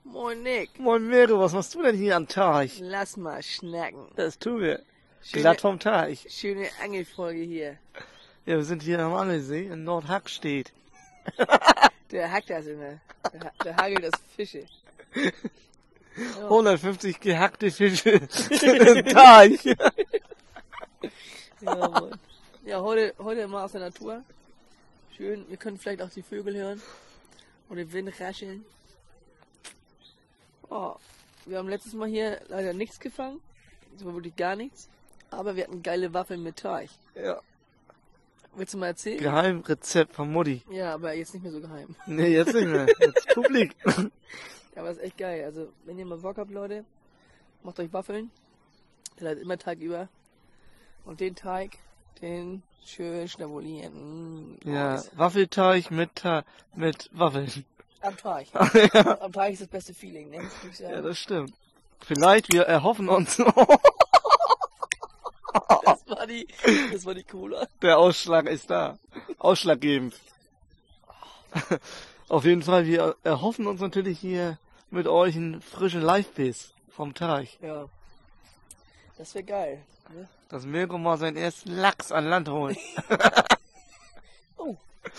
Moin Nick. Moin Mero, was machst du denn hier am Teich? Lass mal schnacken. Das tun wir. Schöne- Glatt vom Teich. Schöne Angelfolge hier. Ja, wir sind hier am Angelssee in Nordhackstedt. Der hackt das immer. Der hagelt das Fische. Ja. 150 gehackte Fische im Teich. Ja, Mann. Ja, heute mal aus der Natur. Schön, wir können vielleicht auch die Vögel hören. Und den Wind rascheln. Oh, wir haben letztes Mal hier leider nichts gefangen. Das war wirklich gar nichts. Aber wir hatten geile Waffeln mit Teich. Ja. Willst du mal erzählen? Geheimrezept von Mutti. Ja, aber jetzt nicht mehr so geheim. Nee, jetzt nicht mehr. Jetzt publik. Ja, aber ist echt geil. Also, wenn ihr mal Bock habt, Leute, macht euch Waffeln. Der hat immer Teig über. Und den Teig, den schön schnabulieren. Ja, Nice. Waffelteig mit Waffeln. Am Teig. Ja. Am Teig ist das beste Feeling, ne? Muss ich sagen. Ja, das stimmt. Vielleicht, wir erhoffen uns, Das war die Cola. der Ausschlag ist da. Ausschlaggebend. Auf jeden Fall, wir erhoffen uns natürlich hier mit euch einen frischen Live-Biss vom Teich. Ja. Das wäre geil. Ne? Dass Mirko mal seinen ersten Lachs an Land holt. Oh.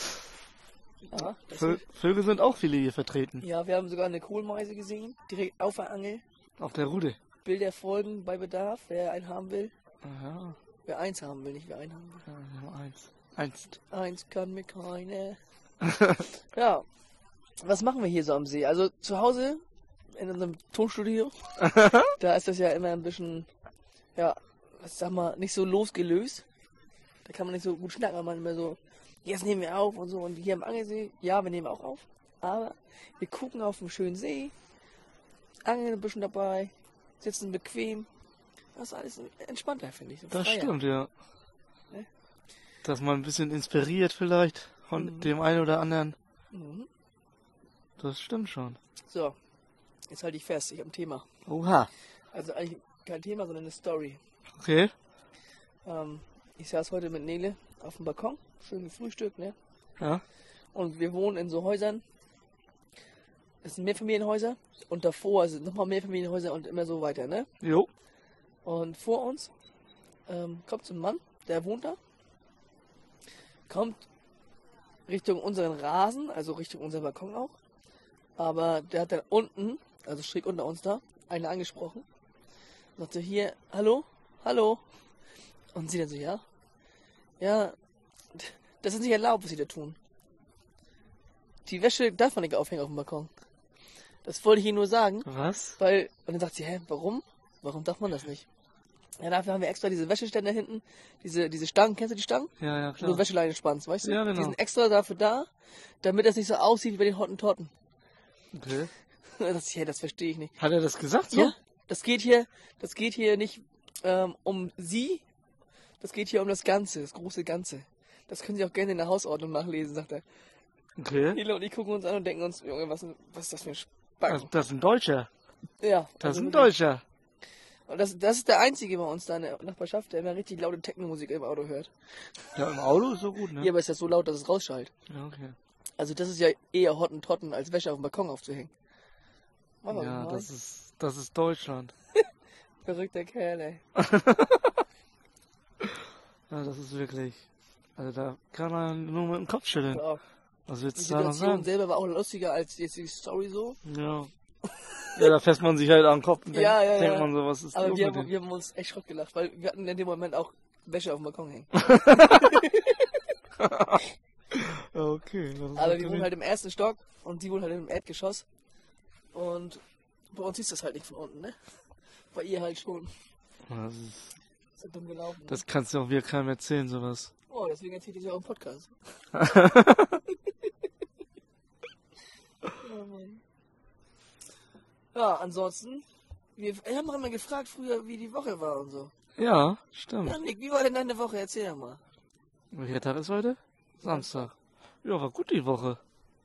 Ja, Vögel sind auch viele hier vertreten. ja, wir haben sogar eine Kohlmeise gesehen. Direkt auf der Angel. Auf der Rute. Bilder folgen bei Bedarf, wer einen haben will. Aha. Wer eins haben will, nicht wer einen haben will. Ja, nur eins. Eins. Eins kann mir keine. Ja, was machen wir hier so am See? Also zu Hause in unserem Tonstudio, da ist das ja immer ein bisschen, ja, was sag mal, nicht so losgelöst. Da kann man nicht so gut schnacken, weil man immer so, jetzt nehmen wir auf und so. Und hier am Angelsee, ja, wir nehmen auch auf. Aber wir gucken auf einen schönen See, angeln ein bisschen dabei, sitzen bequem. Das ist alles entspannter, finde ich. So Das freier. stimmt, ja. Ne? Dass man ein bisschen inspiriert vielleicht von dem einen oder anderen. Mhm. Das stimmt schon. So, jetzt halte ich fest, ich habe ein Thema. Oha. Also eigentlich kein Thema, sondern eine Story. Okay. Ich saß heute mit Nele auf dem Balkon, schön gefrühstückt, ne? Ja. Und wir wohnen in so Häusern. Es sind Mehrfamilienhäuser und davor sind nochmal Mehrfamilienhäuser und immer so weiter, ne? Jo. Und vor uns kommt so ein Mann, der wohnt da, kommt Richtung unseren Rasen, also Richtung unseren Balkon auch. Aber der hat dann unten, also schräg unter uns da, eine angesprochen. Sagte hier, hallo, hallo. Und sie dann so, ja, das ist nicht erlaubt, was sie da tun. Die Wäsche darf man nicht aufhängen auf dem Balkon. Das wollte ich Ihnen nur sagen, Was? weil, und dann sagt sie, hä, warum? Warum darf man das nicht? Ja, dafür haben wir extra diese Wäscheständer hinten, diese Stangen, kennst du die Stangen? Ja, ja, Wo klar. du Wäscheleine spannst, weißt du? Ja, genau. Die sind extra dafür da, damit das nicht so aussieht wie bei den Hottentotten. Okay. Das verstehe ich nicht. Hat er das gesagt so? Ja, das geht hier nicht um sie, das geht hier um das Ganze, das große Ganze. Das können Sie auch gerne in der Hausordnung nachlesen, sagt er. Okay. Nele und ich gucken uns an und denken uns, Junge, was ist das für ein Das, Spacken? das ist ein Deutscher. Ja. Das also ist ein wirklich. Deutscher. Und das ist der Einzige bei uns da in der Nachbarschaft, der immer richtig laute Techno-Musik im Auto hört. Ja, im Auto ist so gut, ne? Ja, aber ist ja so laut, dass es rausschallt. Ja, okay. Also das ist ja eher Hottentotten, als Wäsche auf dem Balkon aufzuhängen. Mach mal, Ja, mal. das ist Deutschland. Verrückter Kerl, ey. Ja, das ist wirklich. Also da kann man nur mit dem Kopf schütteln. Ja. Was Die willst du da noch Situation sagen? selber war auch lustiger als jetzt die Story so. Ja. Ja, da fässt man sich halt an den Kopf und denkt, Ja, ja, denkt ja. man so, was ist Aber los wir mit haben uns echt Schrott gelacht, weil wir hatten in dem Moment auch Wäsche auf dem Balkon hängen. Ja, okay. Das ist Aber wir natürlich- wohnen halt im ersten Stock und die wohnen halt im Erdgeschoss. Und bei uns ist das halt nicht von unten, ne? Bei ihr halt schon. Das, Ist ja dumm gelaufen. Ne? das kannst du auch wieder keinem erzählen, sowas. Oh, deswegen erzählt ich ja auch im Podcast. Ja, Mann. Ja, ansonsten, wir haben auch immer gefragt früher, wie die Woche war und so. Ja, stimmt. Ja, Nick, wie war denn deine Woche? Erzähl doch mal. Welcher Tag ist heute? Samstag. Ja, war gut die Woche.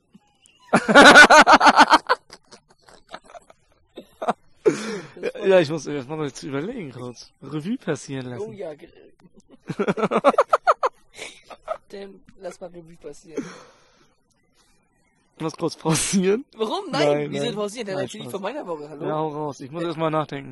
Ja, ich muss erst mal jetzt überlegen kurz. Revue passieren Oh lassen. ja, dann lass mal Revue passieren. Was kurz pausieren? Warum? Nein, Nein, wieso nein. pausieren? Der Nein, erzählt Spaß. von meiner Woche, hallo? Ja, hau raus. Ich muss erst mal nachdenken.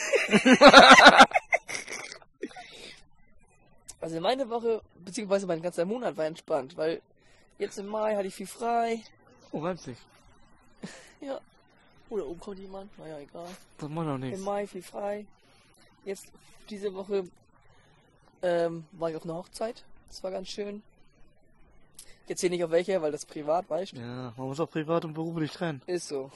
Also meine Woche, beziehungsweise mein ganzer Monat war entspannt, weil jetzt im Mai hatte ich viel frei. Oh, reimt sich. Ja. Oder oben kommt jemand, naja, egal. Das macht doch nichts. Im Mai viel frei. Jetzt, diese Woche, war ich auf einer Hochzeit. Das war ganz schön. Jetzt hier nicht auf welcher, weil das privat, weißt du? Ja, man muss auch privat und beruflich trennen. Ist so.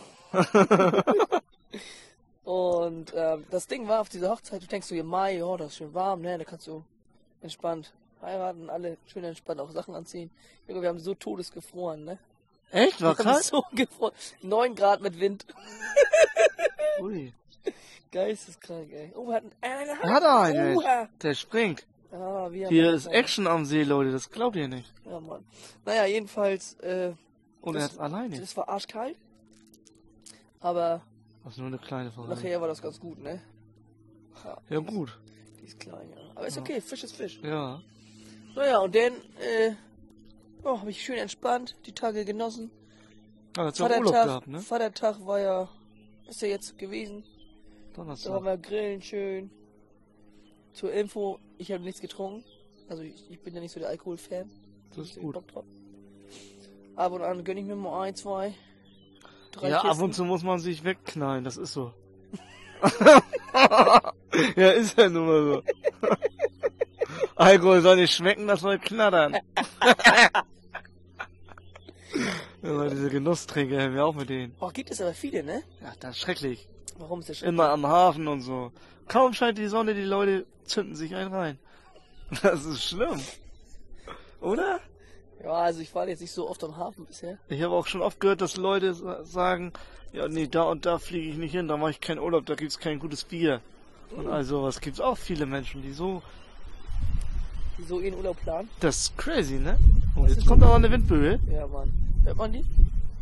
Und das Ding war auf dieser Hochzeit, du denkst so, im Mai, oh, das ist schön warm, ne? Da kannst du entspannt heiraten, alle schön entspannt auch Sachen anziehen. Junge, wir haben so todesgefroren, ne? Echt? War Wir haben kalt? so gefroren. 9 Grad mit Wind. Ui. Geisteskrank, ey. Oh, wir hatten Er hat einen, Oha. ey. Der springt. Ah, wir haben Hier ist Action am See, Leute. Das glaubt ihr nicht. Ja, Mann. Naja, jedenfalls, Und er hat's alleine. das war arschkalt. Aber Das ist nur eine kleine Frage. nachher war das ganz gut, ne? Ja, gut. Die ist klein, ja. Aber ist okay, Fisch ist Fisch. Ja. Naja, und dann, habe ich schön entspannt, die Tage genossen. Ah, hast du auch Urlaub gehabt, ne? Vatertag war ja, ist ja jetzt gewesen. Da Donnerstag. waren wir grillen schön. Zur Info, ich habe nichts getrunken. Also ich bin ja nicht so der Alkoholfan. Das ist Ich gut. Bock drauf. Ab und an gönne ich mir mal 1, 2, 3 Ja, Kisten. ab und zu muss man sich wegknallen. Das ist so. Ja, ist ja nun mal so. Alkohol soll nicht schmecken, das soll knattern. Ja, diese Genusstrinker hören wir auch mit denen. Oh, gibt es aber viele, ne? Ja, das ist schrecklich. Warum ist das schon? Immer am Hafen und so. Kaum scheint die Sonne, die Leute zünden sich einen rein. Das ist schlimm. Oder? Ja, also ich war jetzt nicht so oft am Hafen bisher. Ich habe auch schon oft gehört, dass Leute sagen, ja, nee, da und da fliege ich nicht hin, da mache ich keinen Urlaub, da gibt's kein gutes Bier. Und all sowas gibt's auch viele Menschen, die so, Die so ihren Urlaub planen. das ist crazy, ne? Und jetzt kommt aber eine Windböe. Ja, Mann. Hört man die?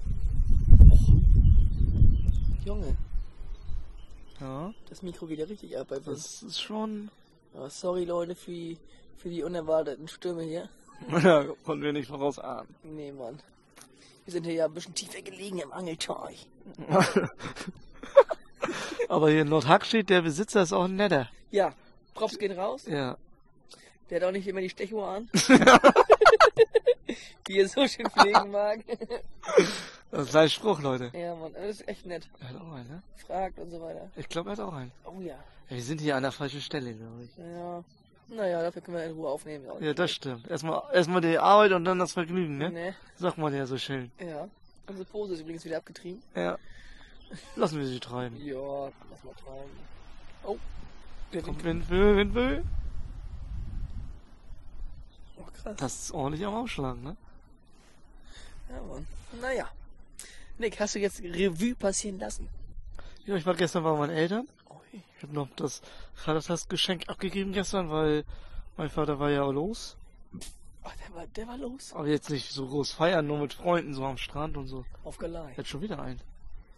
Junge, Ja, das Mikro geht ja richtig ab bei Wind. das ist schon, Ja, sorry Leute für die unerwarteten Stürme hier. ja, konnten wir nicht vorausahnen. Nee, Mann. Wir sind hier ja ein bisschen tiefer gelegen im Angelteich. Aber hier in Nordhack steht, der Besitzer ist auch ein netter. Ja, Props gehen raus. Ja. Der hat auch nicht immer die Stechuhr an. Die er so schön pflegen mag. Das ist sein Spruch, Leute. Ja, Mann, das ist echt nett. Er hat auch einen, ne? Fragt und so weiter. Ich glaube, er hat auch einen. Oh ja. Wir sind hier an der falschen Stelle, glaube ich. Ja. Naja, dafür können wir in Ruhe aufnehmen. Ja, das stimmt. Erstmal die Arbeit und dann das Vergnügen, ne? Ne? Sagt man ja so schön. Ja. Unsere Pose ist übrigens wieder abgetrieben. Ja. Lassen wir sie treiben. Ja, lass mal treiben. Oh. Der Kommt Wind. Windböe. Oh, krass. Das ist ordentlich am Aufschlagen, ne? Ja, Mann. Naja. Nick, hast du jetzt Revue passieren lassen? Ja, ich war gestern bei meinen Eltern. Ui. Ich habe noch das Vatertagsgeschenk abgegeben gestern, weil mein Vater war ja los. Ach, der war los. Aber jetzt nicht so groß feiern, nur mit Freunden, so am Strand und so. Auf Galei. Jetzt schon wieder ein.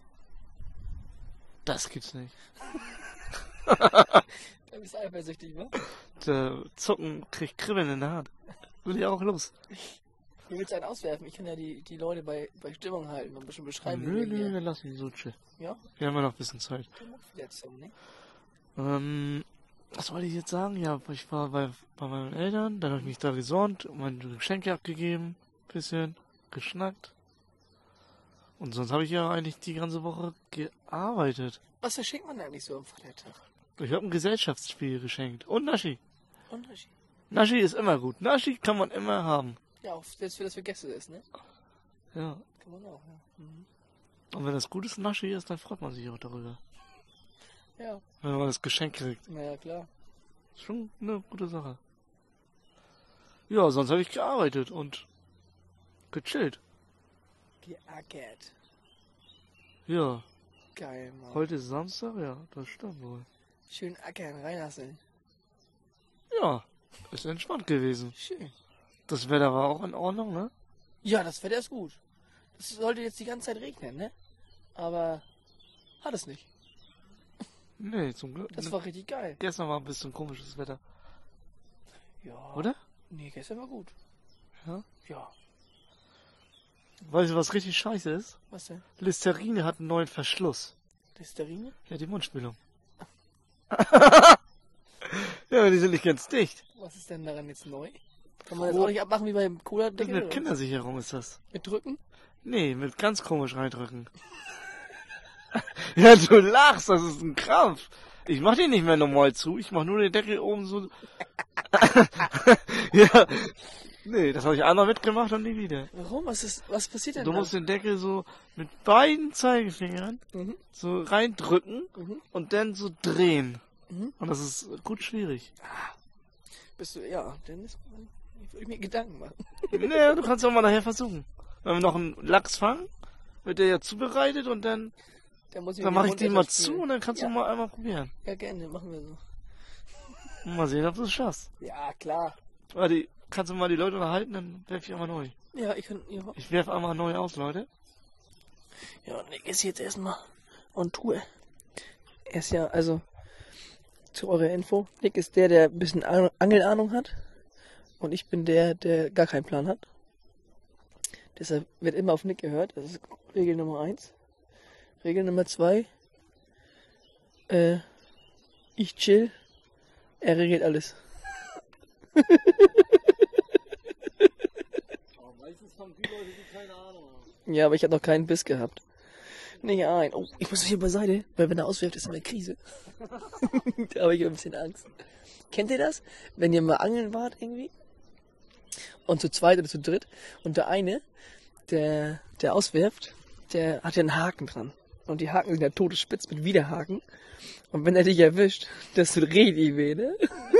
Das gibt's nicht. Da bist du eifersüchtig, wa? Der Zucken kriegt Kribbeln in der Hand. Will ich auch los. Du willst einen auswerfen. Ich kann ja die Leute bei Stimmung halten und ein bisschen beschreiben. Nö, wie wir hier- wir lassen die so chill. Ja? Wir haben ja noch ein bisschen Zeit. Du magst wieder Song, ne? Was wollte ich jetzt sagen? Ja, ich war bei meinen Eltern, dann habe ich mich da gesonnt, meine Geschenke abgegeben, bisschen geschnackt. Und sonst habe ich ja eigentlich die ganze Woche gearbeitet. Was verschenkt man eigentlich so am Vatertag? Ich habe ein Gesellschaftsspiel geschenkt. Und Naschi. Unterschied. Naschi ist immer gut. Naschi kann man immer haben. Ja, auch selbst für das für Gäste ist, ne? Ja. Kann man auch, ja. Mhm. Und wenn das gutes Naschi ist, dann freut man sich auch darüber. Ja, Wenn man das Geschenk kriegt. naja, klar. Ist schon eine gute Sache. Ja, sonst habe ich gearbeitet und gechillt. Geackert. Ja. Geil, Mann. Heute ist Samstag, ja, das stimmt wohl. Schön ackern, reinhasseln. Ja, ist entspannt gewesen. Schön. Das Wetter war auch in Ordnung, ne? Ja, das Wetter ist gut. Das sollte jetzt die ganze Zeit regnen, ne? Aber hat es nicht. Nee, zum Glück. Das war richtig geil. Gestern war ein bisschen komisches Wetter, Ja. oder? Nee, gestern war gut. Ja. Ja. Weißt du, was richtig scheiße ist? Was denn? Listerine hat einen neuen Verschluss. Listerine? Ja, die Mundspülung. Ja, die sind nicht ganz dicht. Was ist denn daran jetzt neu? Kann man das auch nicht abmachen wie beim Cola-Deckel? Mit Kindersicherung ist das. Mit Drücken? Nee, mit ganz komisch reindrücken. Ja, du lachst, das ist ein Krampf. Ich mach den nicht mehr normal zu, ich mach nur den Deckel oben so. Ja. Nee, das habe ich einmal mitgemacht und nie wieder. Warum? Was passiert denn Du da? musst den Deckel so mit beiden Zeigefingern Mhm. so reindrücken Mhm. und dann so drehen. Mhm. Und das ist gut schwierig. Bist du, ja, dann würde ich mir Gedanken machen. Nee, du kannst auch mal nachher versuchen. Wenn wir noch einen Lachs fangen, wird der ja zubereitet und dann Dann mache ich den mal zu und dann kannst du mal einmal probieren. Ja, gerne, machen wir so. Und mal sehen, ob du es schaffst. Ja, klar. Warte, kannst du mal die Leute unterhalten, dann werfe ich einmal neu. Ja, ich kann, ja. Ich werfe einmal neu aus, Leute. Ja, Nick ist jetzt erstmal on Tour. Er ist ja, also, zu eurer Info, Nick ist der ein bisschen Angelahnung hat. Und ich bin der gar keinen Plan hat. Deshalb wird immer auf Nick gehört. Das ist Regel Nummer 1. Regel Nummer 2. Ich chill. Er regelt alles. Meistens kommen die Leute, die keine Ahnung haben. Ja, aber ich habe noch keinen Biss gehabt. Nicht ein. Oh, ich muss hier beiseite, weil wenn er auswirft, ist eine Krise. Da habe ich ein bisschen Angst. Kennt ihr das? Wenn ihr mal angeln wart irgendwie? Und zu zweit oder zu dritt. Und der eine, der auswirft, der hat ja einen Haken dran. Und die Haken sind ja todesspitz mit Widerhaken. Und wenn er dich erwischt, das tut richtig weh, ne?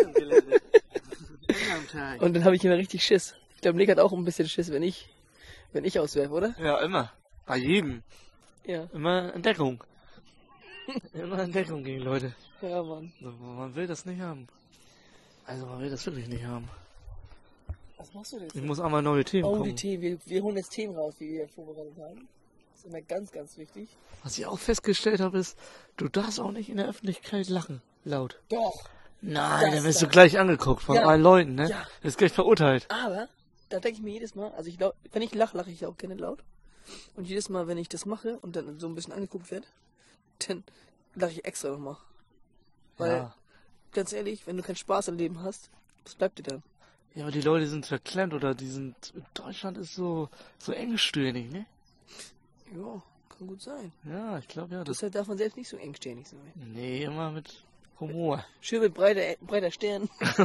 Und dann habe ich immer richtig Schiss. Ich glaube, Nick hat auch ein bisschen Schiss, wenn ich auswerfe, oder? Ja, immer. Bei jedem. Ja. Immer in Deckung. Immer in Deckung gegen Leute. Ja, Mann. So, man will das nicht haben. Also man will das wirklich nicht haben. Was machst du denn? Ich muss einmal neue Themen Oh, gucken. die Themen. Wir holen jetzt Themen raus, die wir vorbereitet haben. Das ist immer ganz, ganz wichtig. Was ich auch festgestellt habe, ist, du darfst auch nicht in der Öffentlichkeit lachen. Laut. Doch. Nein, Das dann wirst du dann. gleich angeguckt von Ja. allen Leuten, ne? Ja. Du wirst gleich verurteilt. Aber da denke ich mir jedes Mal, also wenn ich lache, lache ich auch gerne laut. Und jedes Mal, wenn ich das mache und dann so ein bisschen angeguckt werde, dann lache ich extra nochmal. Weil, Ja. ganz ehrlich, wenn du keinen Spaß im Leben hast, was bleibt dir dann? Ja, aber die Leute sind verklemmt oder die sind, Deutschland ist so engstirnig, ne? Ja, kann gut sein. Ja, ich glaube ja, das, Deshalb darf man selbst nicht so engstirnig sein. nee, immer mit Humor. Schön mit breiter Stirn.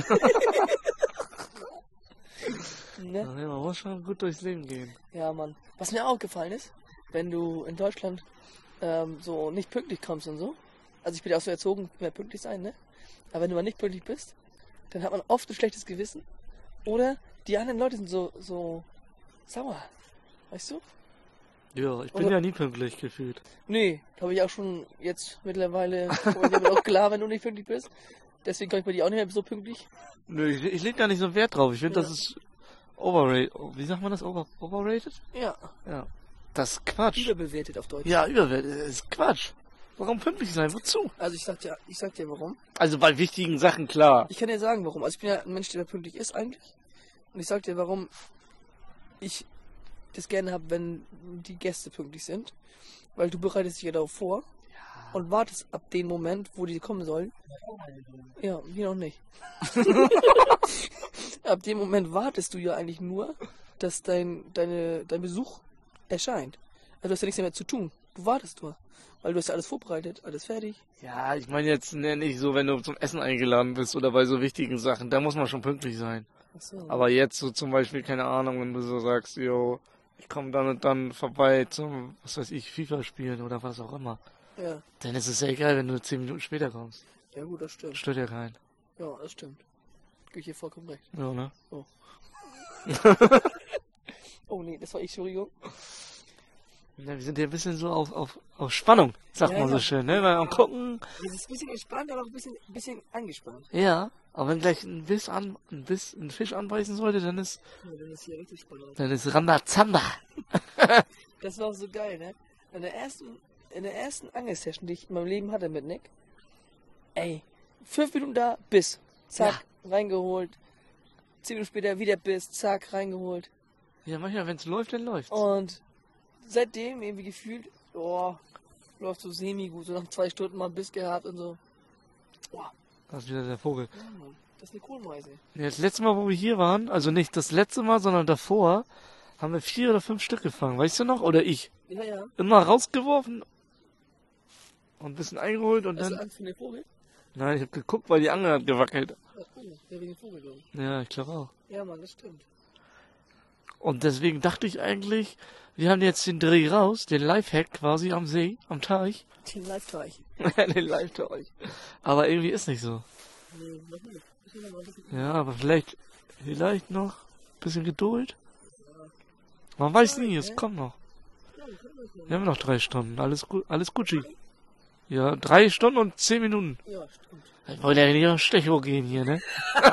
Ne? Ja, man muss schon gut durchs Leben gehen. Ja, Mann. Was mir aufgefallen ist, wenn du in Deutschland so nicht pünktlich kommst und so. Also ich bin ja auch so erzogen, mehr pünktlich sein, ne? Aber wenn du mal nicht pünktlich bist, dann hat man oft ein schlechtes Gewissen. Oder die anderen Leute sind so sauer. Weißt du? Ja, ich bin Oder- ja nie pünktlich gefühlt. Nee, habe ich auch schon jetzt mittlerweile. Aber mir wird auch klar, wenn du nicht pünktlich bist. Deswegen komme ich bei dir auch nicht mehr so pünktlich. Nö, ich leg da nicht so Wert drauf. Ich finde, Ja. das ist overrated. Wie sagt man das? Overrated? Ja, Ja. Das ist Quatsch. überbewertet auf Deutsch. Ja, überwertet. Das ist Quatsch. Warum pünktlich sein? Wozu? Also ich sag dir warum. Also bei wichtigen Sachen, klar. Ich kann dir sagen, warum. Also ich bin ja ein Mensch, der pünktlich ist eigentlich. Und ich sag dir, warum ich das gerne habe, wenn die Gäste pünktlich sind. Weil du bereitest dich ja darauf vor und wartest ab dem Moment, wo die kommen sollen. Ja, wir noch nicht. Ab dem Moment wartest du ja eigentlich nur, dass dein Besuch erscheint. Also du hast ja nichts mehr zu tun. Du wartest nur. Weil du hast ja alles vorbereitet, alles fertig. Ja, ich meine jetzt nicht so, wenn du zum Essen eingeladen bist oder bei so wichtigen Sachen. Da muss man schon pünktlich sein. Ach so. Aber jetzt so zum Beispiel, keine Ahnung, wenn du so sagst, yo, ich komme dann und dann vorbei zum, was weiß ich, FIFA spielen oder was auch immer. Ja. Dann ist es ja egal, wenn du 10 Minuten später kommst. Ja gut, das stimmt. Stört ja keinen. Ja, das stimmt. Gebe ich dir vollkommen recht. Ja, ne? Oh nee, das war ich, Entschuldigung. Ja, wir sind ja ein bisschen so auf Spannung, sagt Ja, man so ja. schön, ne? Weil am Gucken, Das ist ein bisschen entspannt, aber auch ein bisschen angespannt. ja, aber wenn gleich ein Fisch anbeißen sollte, Ja, dann ist hier richtig spannend. dann ist Rambazamba. Das war auch so geil, ne? In der ersten Angelsession, die ich in meinem Leben hatte mit Nick, ey, 5 Minuten da, Biss. Zack, reingeholt. 10 Minuten später wieder Biss, zack, reingeholt. Ja, manchmal, wenn es läuft, dann läuft's. Und seitdem irgendwie gefühlt, läuft so semi-gut. So nach 2 Stunden mal einen Biss gehabt und so. Boah. Das ist wieder der Vogel. Ja, Mann. Das ist eine Kohlmeise. Ja, das letzte Mal, wo wir hier waren, also nicht das letzte Mal, sondern davor, haben wir 4 oder 5 Stück gefangen. Weißt du noch? Oder ich. Ja, ja. Immer rausgeworfen und ein bisschen eingeholt und Hast du dann... Angst vor dem Vogel? Nein, ich habe geguckt, weil die Angel hat gewackelt. Ja, cool. Ja, wegen dem Vogel, glaube ich. Ja, ich glaube auch. Ja, Mann, das stimmt. Und deswegen dachte ich eigentlich, wir haben jetzt den Dreh raus, den Lifehack quasi am See, am Teich. Den Live-Teich. Den Live-Teich. Aber irgendwie ist nicht so. Nee, noch nicht. Ich will noch mal ein bisschen- Ja, aber vielleicht noch ein bisschen Geduld. Man weiß nie, es kommt noch. Ja, wir können das noch. Wir haben noch 3 Stunden, alles gut, alles Gucci. Ja, 3 Stunden und 10 Minuten. Ja, stimmt. Ich wollte ja nicht auf Stecho gehen hier, ne?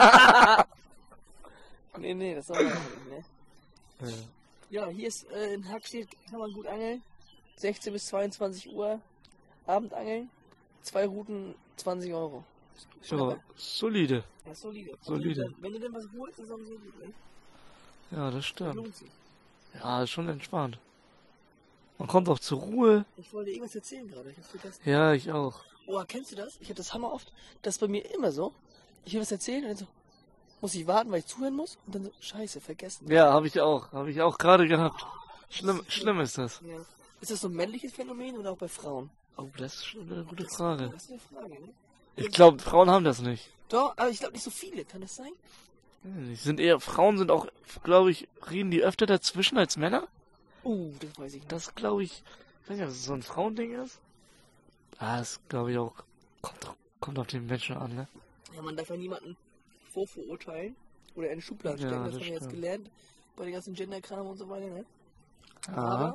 Nee, das soll man nicht, ne? Ja. Ja, hier ist in Hackstedt, kann man gut angeln. 16 bis 22 Uhr Abendangeln. 2 Routen, 20 Euro. Ja, solide. Ja, solide. Solide. Wenn du denn was holst, ist es auch so gut, ne? Ja, das stimmt. Lohnt sich. Ja, ist schon entspannt. Man kommt auch zur Ruhe. Ich wollte dir irgendwas erzählen gerade, ich hab's vergessen. Ja, ich auch. Oh, kennst du das? Ich hab das hammer oft. Das ist bei mir immer so. Ich will was erzählen und dann so, muss ich warten, weil ich zuhören muss? Und dann so, scheiße, vergessen. Ja, habe ich auch. Habe ich auch gerade gehabt. Schlimm ist das. Ja. Ist das so ein männliches Phänomen oder auch bei Frauen? Oh, das ist schon eine gute Frage. Das ist eine Frage, ne? Ich glaube, Frauen haben das nicht. Doch, aber ich glaube nicht so viele. Kann das sein? Frauen sind auch, glaube ich, reden die öfter dazwischen als Männer? Das weiß ich nicht. Das glaube ich weiß nicht, ob das so ein Frauending ist. Das glaube ich auch, kommt auf den Menschen an, ne? Ja, man darf ja niemanden vorverurteilen oder in Schubladen Ja, stecken. Das das haben wir jetzt stimmt. gelernt bei den ganzen Gender-Kram und so weiter, ne? Aha. Aber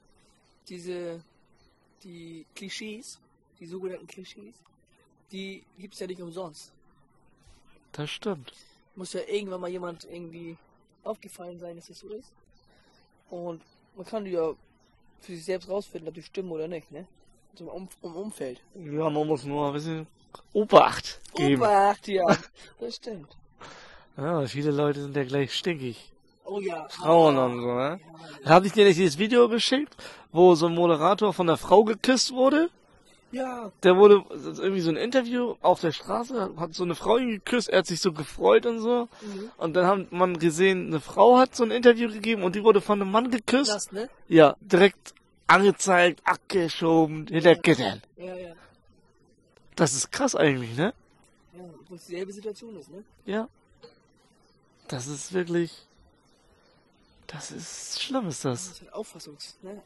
die Klischees, die sogenannten Klischees, die gibt's ja nicht umsonst. Das stimmt. Muss ja irgendwann mal jemand irgendwie aufgefallen sein, dass das so ist. Und man kann die ja für sich selbst rausfinden, ob die stimmen oder nicht, ne? So im Umfeld. Ja, man muss nur ein bisschen Obacht geben. Obacht, ja. Das stimmt. Ja, viele Leute sind ja gleich stinkig. Oh ja. Frauen und so, ne? Habe ich dir nicht dieses Video geschickt, wo so ein Moderator von der Frau geküsst wurde? Ja. Der wurde, das ist irgendwie so ein Interview auf der Straße, hat so eine Frau ihn geküsst, er hat sich so gefreut und so. Mhm. Und dann hat man gesehen, eine Frau hat so ein Interview gegeben und die wurde von einem Mann geküsst. Krass, ne? Ja, direkt angezeigt, abgeschoben, hinter Gittern. Ja, ja. Das ist krass eigentlich, ne? Ja, obwohl es dieselbe Situation ist, ne? Ja. Das ist wirklich, das ist schlimm, ist Das das. ist halt Auffassung.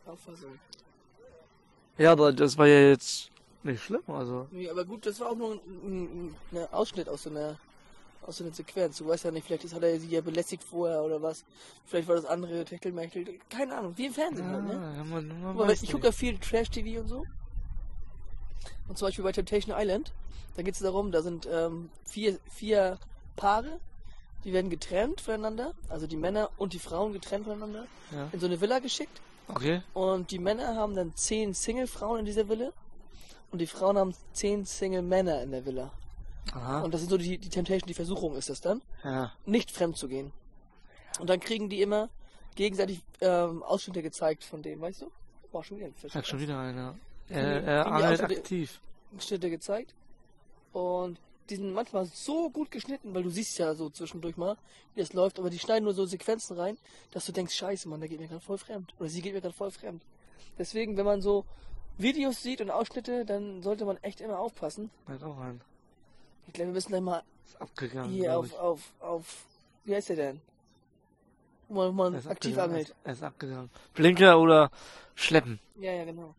Ja, aber das war ja jetzt nicht schlimm, also. Nee, aber gut, das war auch nur ein Ausschnitt aus so einer Sequenz. Du weißt ja nicht, vielleicht hat er sie ja belästigt vorher oder was. Vielleicht war das andere Techtelmechtel. Keine Ahnung, wie im Fernsehen halt, ne? Ja, man Guck mal, weiß ich gucke nicht. ja viel Trash-TV und so. Und zum Beispiel bei Temptation Island. Da geht es darum, da sind 4 Paare, die werden getrennt voneinander. Also die Männer und die Frauen getrennt voneinander. Ja. In so eine Villa geschickt. Okay. Und die Männer haben dann 10 Single-Frauen in dieser Villa. Und die Frauen haben 10 Single-Männer in der Villa. Aha. Und das ist so die Temptation, die Versuchung ist das dann, Ja. nicht fremd zu gehen. Und dann kriegen die immer gegenseitig Ausschnitte gezeigt von denen, weißt du? Boah, schon wieder ein Fisch. Hat schon wieder einer. die Er angelt Ausschnitte- aktiv. Schnitte gezeigt. Und die sind manchmal so gut geschnitten, weil du siehst ja so zwischendurch mal, wie das läuft, aber die schneiden nur so Sequenzen rein, dass du denkst, scheiße, Mann, der geht mir gerade voll fremd. Oder sie geht mir gerade voll fremd. Deswegen, wenn man so Videos sieht und Ausschnitte, dann sollte man echt immer aufpassen. Hat auch einen. Ich glaube, wir müssen dann mal Ist abgegangen. hier glaub ich. auf, wie heißt der denn? Wo man Er ist aktiv abgegangen, anhält. Er ist abgegangen. Blinker oder Schleppen. Ja, genau.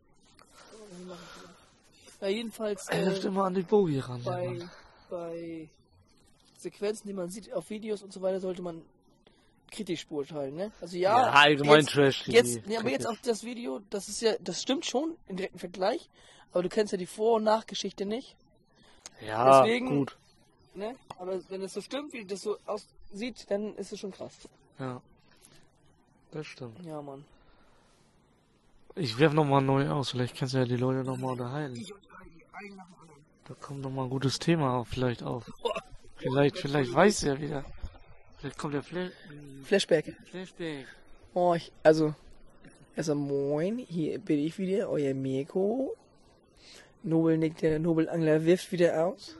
Ja, jedenfalls Er läuft immer an die Bogie ran. der Mann. bei Sequenzen, die man sieht auf Videos und so weiter, sollte man kritisch beurteilen, ne? Also ja, allgemein jetzt, Trash. jetzt, nee, aber jetzt auch das Video, das ist ja, das stimmt schon im direkten Vergleich, aber du kennst ja die Vor- und Nachgeschichte nicht, Ja, deswegen- gut. ne? Aber wenn es so stimmt, wie das so aussieht, dann ist es schon krass. Ja. Das stimmt. Ja, Mann. Ich werf nochmal neu aus. Vielleicht kannst du ja die Leute nochmal unterhalten. Da kommt nochmal ein gutes Thema auf, vielleicht auf. Vielleicht weiß er wieder. Vielleicht kommt der Flashback. Flashback. Oh, erstmal moin, hier bin ich wieder, euer Mirko. Nobel nickt, der Nobelangler wirft wieder aus.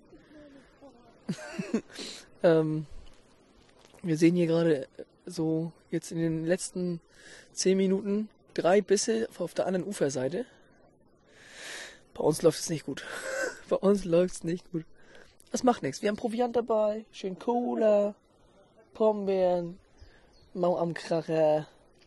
Wir sehen hier gerade so jetzt in den letzten 10 Minuten 3 Bisse auf der anderen Uferseite. Bei uns läuft es nicht gut. Bei uns läuft es nicht gut. Das macht nichts. Wir haben Proviant dabei, schön Cola, Pombeeren, Mau am Kracher,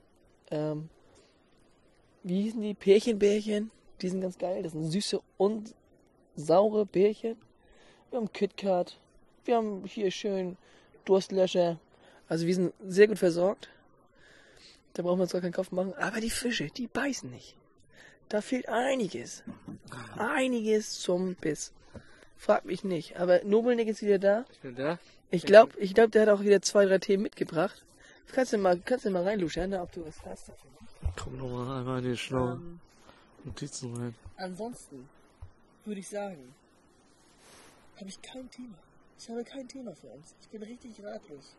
wie hießen die? Pärchenbärchen. Die sind ganz geil. Das sind süße und saure Bärchen. Wir haben KitKat. Wir haben hier schön Durstlöscher. Also wir sind sehr gut versorgt. Da brauchen wir uns gar keinen Kopf machen. Aber die Fische, die beißen nicht. Da fehlt einiges. Einiges zum Biss. Frag mich nicht. Aber Nobelnick ist wieder da. Ich bin da. Ich glaube, der hat auch wieder 2, 3 Themen mitgebracht. Kannst du mal reinluschern, ne, ob du was hast. Komm nochmal einmal in die schlauen Notizen rein. Ansonsten würde ich sagen, habe ich kein Thema. Ich habe kein Thema für uns. Ich bin richtig ratlos.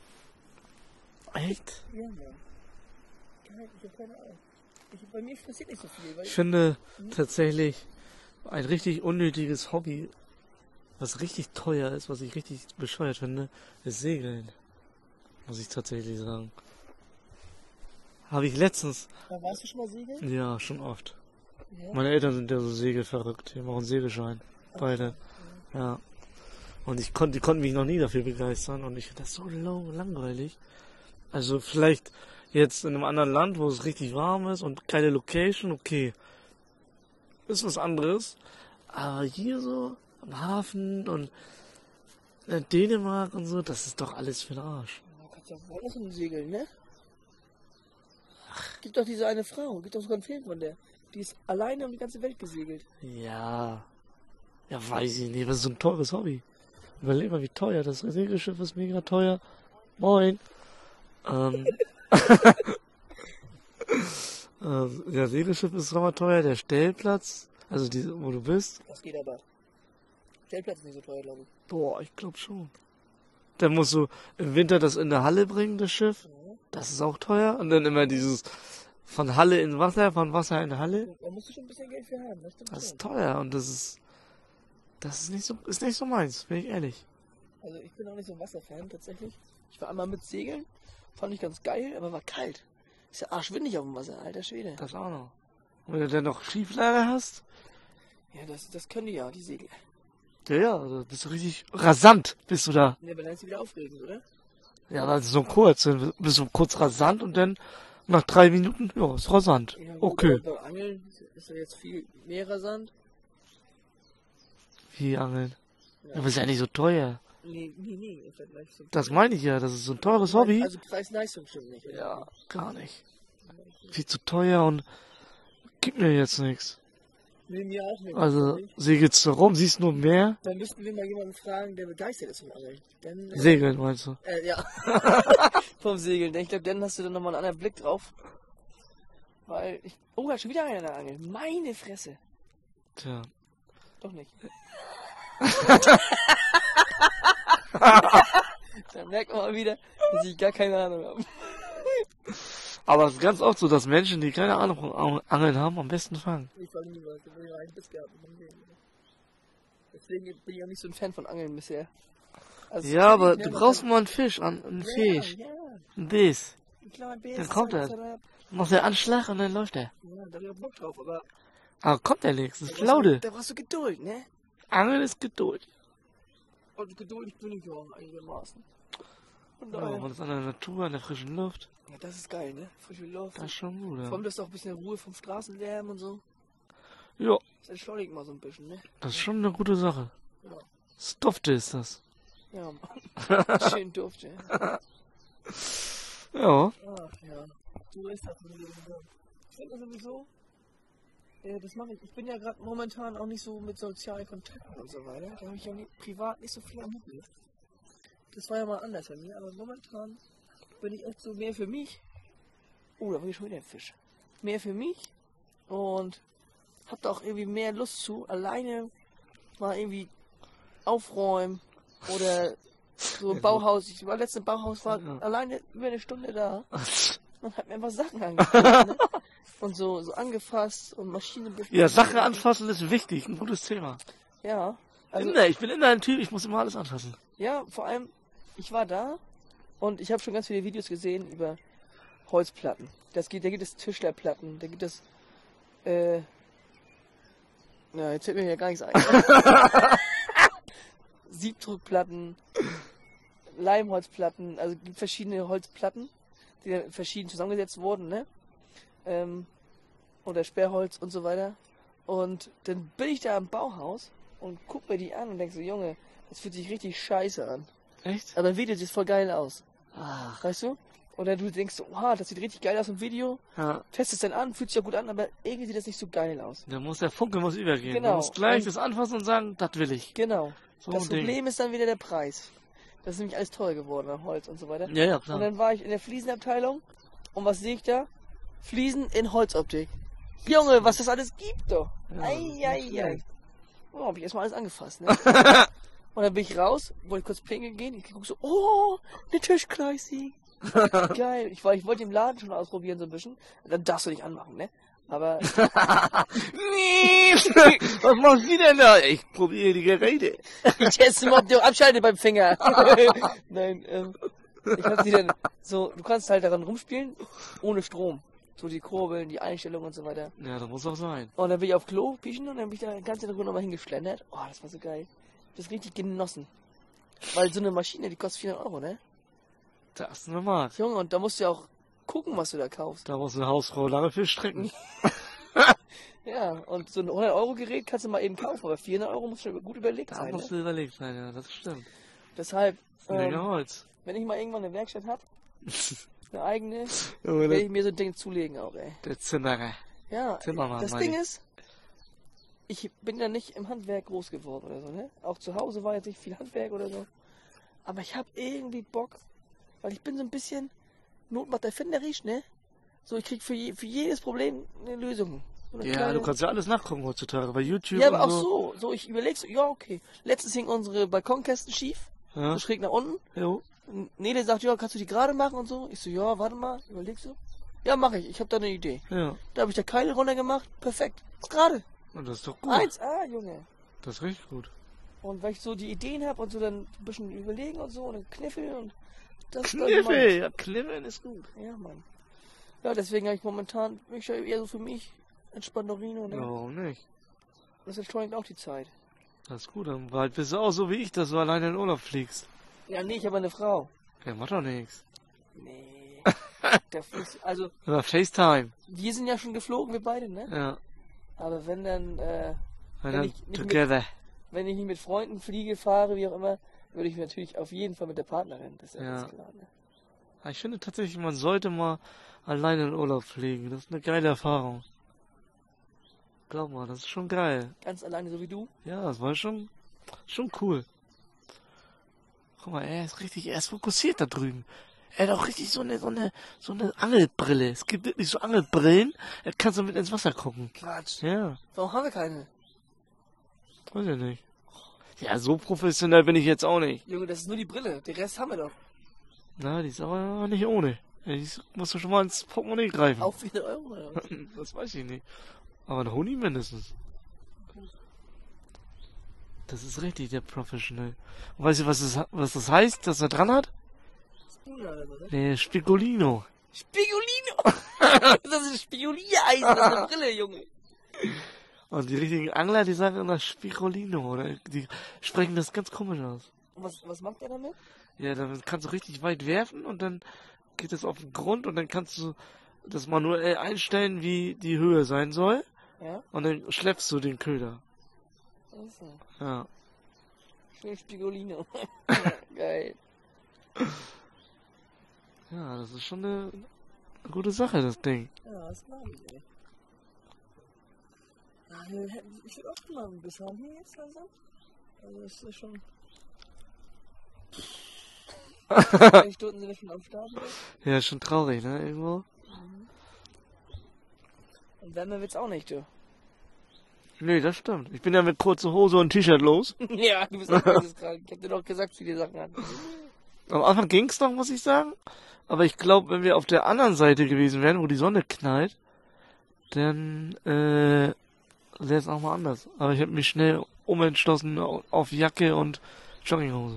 Echt? Ja, Mann. Ich habe keine Ahnung. Bei mir passiert nicht so viel. Weil Ich finde tatsächlich ein richtig unnötiges Hobby, was richtig teuer ist, was ich richtig bescheuert finde, ist Segeln. Muss ich tatsächlich sagen. Habe ich letztens. Warst du schon mal segeln? Ja, schon oft. Ja. Meine Eltern sind ja so segelverrückt. Die haben auch einen Segelschein. Beide. Ja. Und die konnten mich noch nie dafür begeistern. Und ich finde das so langweilig. Also vielleicht jetzt in einem anderen Land, wo es richtig warm ist und geile Location, okay. Ist was anderes. Aber hier so am Hafen und in Dänemark und so, das ist doch alles für den Arsch. Du kannst doch woanders segeln, ne? Gibt doch diese eine Frau, gibt doch sogar einen Film von der. Die ist alleine um die ganze Welt gesegelt. Ja. Ja, weiß ich nicht, aber das ist so ein teures Hobby. Überleg mal, wie teuer. Das Segelschiff ist mega teuer. Moin. Ja, Segelschiff ist nochmal teuer. Der Stellplatz, also wo du bist. Das geht aber. Stellplatz ist nicht so teuer, glaube ich. Boah, ich glaube schon. Dann musst du im Winter das in der Halle bringen, das Schiff. Das ist auch teuer. Und dann immer dieses von Halle in Wasser, von Wasser in Halle. Da musst du schon ein bisschen Geld für haben. Das ist teuer und das ist nicht so meins, bin ich ehrlich. Also ich bin auch nicht so ein Wasserfan tatsächlich. Ich war einmal mit Segeln, fand ich ganz geil, aber war kalt. Ist ja arschwindig auf dem Wasser, alter Schwede. Das auch noch. Und wenn du dann noch Schieflage hast, Ja, das können die ja, die Segler. ja, da bist du richtig rasant, bist du da. Ne, aber dann ist sie wieder aufregend, oder? Ja, aber so kurz, dann bist du kurz rasant und dann nach 3 Minuten, ja, ist rasant. Ja, gut, Okay. Beim Angeln ist ja jetzt viel mehr rasant. Wie angeln? Ja. Aber ist ja nicht so teuer. Nee, im Vergleich zum Das meine ich ja, das ist so ein teures Hobby. Also Preis-Leistung stimmt nicht. Oder? Ja, gar nicht. Viel zu teuer und gibt mir jetzt nichts. Nee, mir auch nicht. Also segelst du rum, siehst nur Meer. Dann müssten wir mal jemanden fragen, der begeistert ist vom Angeln. Dann, Segeln meinst du? Ja. Vom Segeln. Ich glaube, dann hast du dann nochmal einen anderen Blick drauf. Weil oh, da ist schon wieder einer in der Angel. Meine Fresse. Tja. Doch nicht. Da merkt man mal wieder, dass ich gar keine Ahnung habe. Aber es ist ganz oft so, dass Menschen, die keine Ahnung von Angeln haben, am besten fangen. Ich fange nie was. Ich habe einen Biss gehabt. Deswegen bin ich auch nicht so ein Fan von Angeln bisher. Also Ja, aber du brauchst mal einen Fisch, einen Fisch. Ja, Ein Biss. ein kleiner Biss. Dann kommt er. Machst du Anschlag und dann läuft er. Ja, da hab ich auch Bock drauf, aber Aber kommt er nichts, das ist Flaude. da brauchst du Geduld, ne? Angeln ist Geduld. Und geduldig bin ich auch einigermaßen. Von Ja, daher. man ist an der Natur, an der frischen Luft. Ja, das ist geil, ne? Frische Luft. Das ist schon gut, Vor ja. allem, das ist auch ein bisschen Ruhe vom Straßenlärm und so. Ja, Das entschleunigt mal so ein bisschen, ne? das ist schon eine gute Sache. Ja. Das Dufte ist das. Ja, Mann. Schön Duft, ja. Ja. Ach ja. Du ist das sowieso. Ich finde das sowieso. Das mache ich. Ich bin ja gerade momentan auch nicht so mit sozialen Kontakten und so weiter. Da habe ich ja privat nicht so viel am Hut mit. Das war ja mal anders bei mir, aber momentan bin ich echt so mehr für mich. Oh, da war hier schon wieder ein Fisch. Mehr für mich und hab da auch irgendwie mehr Lust zu, alleine mal irgendwie aufräumen oder so im Bauhaus. Ich war letztens im Bauhaus, war alleine über eine Stunde da. und hab mir einfach Sachen angeguckt, ne? Und so angefasst und Maschine. Ja, Sache anfassen ist wichtig, ein gutes Thema. Ja. Also, Ich bin immer ein Typ, ich muss immer alles anfassen. ja, vor allem, ich war da und ich habe schon ganz viele Videos gesehen über Holzplatten. Da gibt es Tischlerplatten, da gibt es, ja, jetzt fällt mir ja gar nichts ein. Siebdruckplatten, Leimholzplatten, also gibt verschiedene Holzplatten, die dann verschieden zusammengesetzt wurden, ne? Oder Sperrholz und so weiter. Und dann bin ich da im Bauhaus und guck mir die an und denk so, Junge, das fühlt sich richtig scheiße an. Echt? Aber im Video sieht es voll geil aus. Ach. Weißt du? Oder du denkst so, oha, das sieht richtig geil aus im Video. Ja. Test es dann an, fühlt sich ja gut an, aber irgendwie sieht das nicht so geil aus. Da muss der Funke übergehen. Genau. Du musst gleich Und- das anfassen und sagen, das will ich. Genau. So Das ein Ding. Problem ist dann wieder der Preis. Das ist nämlich alles teuer geworden, an Holz und so weiter. Ja, ja, Und klar. dann war ich in der Fliesenabteilung und was sehe ich da? Fliesen in Holzoptik. Junge, was das alles gibt doch. Ja, Eieiei. Oh, hab ich erstmal alles angefasst, ne? Und dann bin ich raus, wollte kurz pinkeln gehen. Ich guck so, oh, eine Tischkleisi. Geil. Ich wollte im Laden schon ausprobieren so ein bisschen. Dann darfst du nicht anmachen, ne? Aber Was machst du denn da? Ich probiere die Geräte. ich teste mal, ob der abschaltet beim Finger. Nein, ich hab die dann so, du kannst halt daran rumspielen, ohne Strom. So die Kurbeln, die Einstellungen und so weiter. Ja, das muss auch sein. Und dann bin ich auf Klo pischen und dann bin ich da ganz in der Runde nochmal hingeschlendert. Oh, das war so geil. Das richtig genossen. Weil so eine Maschine, die kostet 400 Euro, ne? Das ist normal. Junge, und da musst du ja auch gucken, was du da kaufst. Da muss eine Hausfrau lange für strecken. Ja, und so ein 100-Euro-Gerät kannst du mal eben kaufen, aber 400 Euro musst du gut überlegt Da sein. musst Ne? du überlegt sein, ja, das stimmt. Deshalb, Mega Holz. wenn ich mal irgendwann eine Werkstatt hab, eine eigene, Junge, werde ich mir so ein Ding zulegen auch, ey. der Zimmerer. Ja, Zimmermann, das meine Ding ich. ist, ich bin ja nicht im Handwerk groß geworden oder so, ne? Auch zu Hause war jetzt nicht viel Handwerk oder so. Aber ich habe irgendwie Bock, weil ich bin so ein bisschen Not macht erfinderisch, ne? So, ich krieg für jedes Problem eine Lösung. So eine Ja, kleine- du kannst ja alles nachgucken heutzutage bei YouTube Ja, und aber auch so. so. So, ich überleg so, ja, okay. Letztens hingen unsere Balkonkästen schief, Ja, so schräg nach unten. jo. Nele sagt, ja, kannst du die gerade machen und so? Ich so, ja, warte mal, überleg so. Ja, mache ich. Ich habe da eine Idee. Ja. Da habe ich da Keile runter gemacht. Perfekt. Ist gerade. Und das ist doch gut. 1A, Junge. Das ist richtig gut. Und weil ich so die Ideen habe und so dann ein bisschen überlegen und so und dann Kniffel und das Kniffel! Ja, Kniffel ist gut. Ja, Mann. Ja, deswegen habe ich momentan, ich ja eher so für mich, Entspanntorino, ne? Ja, warum nicht? Das entschleunigt auch die Zeit. Das ist gut, dann bald bist du auch so wie ich, dass du alleine in den Urlaub fliegst. Ja, nee, ich habe eine Frau. Ja, macht doch nichts. Nee. Also, Oder FaceTime. wir sind ja schon geflogen, wir beide, ne? Ja. Aber wenn dann, Und Wenn dann ich nicht together. wenn ich nicht mit Freunden fliege, fahre, wie auch immer, würde ich natürlich auf jeden Fall mit der Partnerin. Das ist ja Ja. ganz klar, ne? Ja, ich finde tatsächlich, man sollte mal alleine in den Urlaub fliegen. Das ist eine geile Erfahrung. Glaub mal, das ist schon geil. Ganz alleine, so wie du. Ja, das war schon cool. Guck mal, er ist fokussiert da drüben. Er hat auch richtig so eine Angelbrille. Es gibt wirklich so Angelbrillen, da kannst du mit ins Wasser gucken. Quatsch. Ja, Warum haben wir keine? weiß ich nicht. Ja, so professionell bin ich jetzt auch nicht. Junge, das ist nur die Brille. Den Rest haben wir doch. Na, die ist aber nicht ohne. Die musst du schon mal ins Portemonnaie greifen. Auf 400 Euro oder was? Das weiß ich nicht. Aber ein Honig mindestens. Das ist richtig, der Professional. Und weißt du, was das heißt, dass er dran hat? Spuna oder so, ne? Nee, Spicolino. Spigolino! Das ist Spigoliereisen, das ist eine Brille, Junge. Und die richtigen Angler, die sagen immer Spicolino. Oder die sprechen das ganz komisch aus. Und was macht er damit? Ja, dann kannst du richtig weit werfen und dann geht es auf den Grund und dann kannst du das manuell einstellen, wie die Höhe sein soll. Ja? Und dann schleppst du den Köder. Also, Ja. schön Spigolino. Geil. Ja, das ist schon eine gute Sache, das Ding. Ja, das mag ich, ey. Ja, ich will auch mal ein bisschen haben hier jetzt langsam. Also, das ist schon. 2 Stunden sind wir schon am Start. Ja, ist schon traurig, ne, irgendwo. Und wärmer wird's auch nicht, du. Nee, das stimmt. Ich bin ja mit kurzer Hose und T-Shirt los. Ja, du bist auch geisteskrank. Ich hab dir doch gesagt, wie die Sachen an. Am Anfang ging's noch, muss ich sagen. Aber ich glaube, wenn wir auf der anderen Seite gewesen wären, wo die Sonne knallt, dann wäre es auch mal anders. Aber ich habe mich schnell umentschlossen auf Jacke und Jogginghose.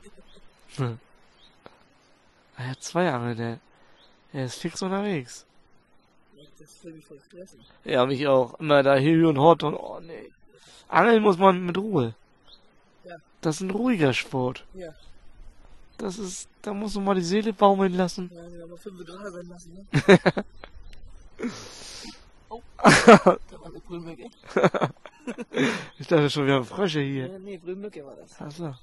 Er hat 2 Angeln, der. Er ist fix unterwegs. Das will mich voll stressen. Ja, mich auch. Immer da Hilly und Hot und oh nee. Angeln muss man mit Ruhe. Ja. Das ist ein ruhiger Sport. Ja. Das ist, da muss man mal die Seele baumeln lassen. Ja, wir haben mal 5 Dollar sein lassen, ne? Oh, da war eine Brüllmücke. Ich dachte schon, wir haben Frösche hier. Ja, nee, Brüllmücke war das. Achso.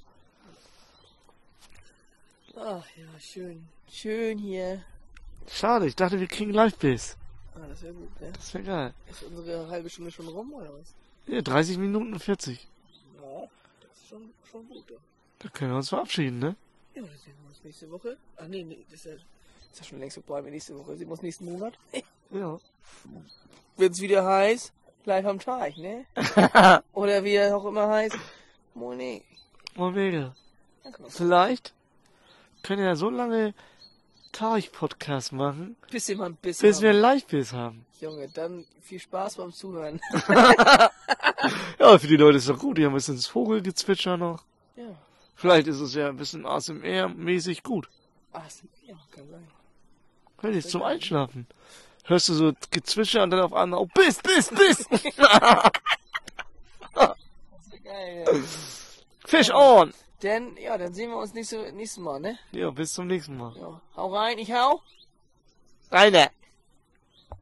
Ach ja, schön. Schön hier. Schade, ich dachte, wir kriegen Live-Biss. Ah, das wäre gut, ne? Das wäre geil. Ist unsere halbe Stunde schon rum, oder was? Ja, 30 Minuten und 40. Ja, das ist schon gut, ja. Da können wir uns verabschieden, ne? Ja, dann sehen wir uns nächste Woche. Ach nee, das ist ja schon längst vorbei mit nächste Woche. Sehen wir uns nächsten Monat. Ja. Wenn's wieder heißt, live am Teich, ne? Oder wie er auch immer heißt, Moni. Mal mega. Vielleicht können wir ja so lange Tarich-Podcast machen, Bis wir mal ein bisschen bis wir ein Live-Biss haben. Junge, dann viel Spaß beim Zuhören. Ja, für die Leute ist doch gut. Die haben ein bisschen das Vogelgezwitscher noch. Ja. Vielleicht ist es ja ein bisschen ASMR-mäßig gut. Ach, ja, kann sein. Vielleicht zum Einschlafen. Hörst du so Gezwitscher und dann auf einmal, oh, Biss! Das ist ja geil, ja. Fish on! Dann sehen wir uns nächstes Mal, ne? Ja, bis zum nächsten Mal. Ja. Hau rein, ich hau. Reine!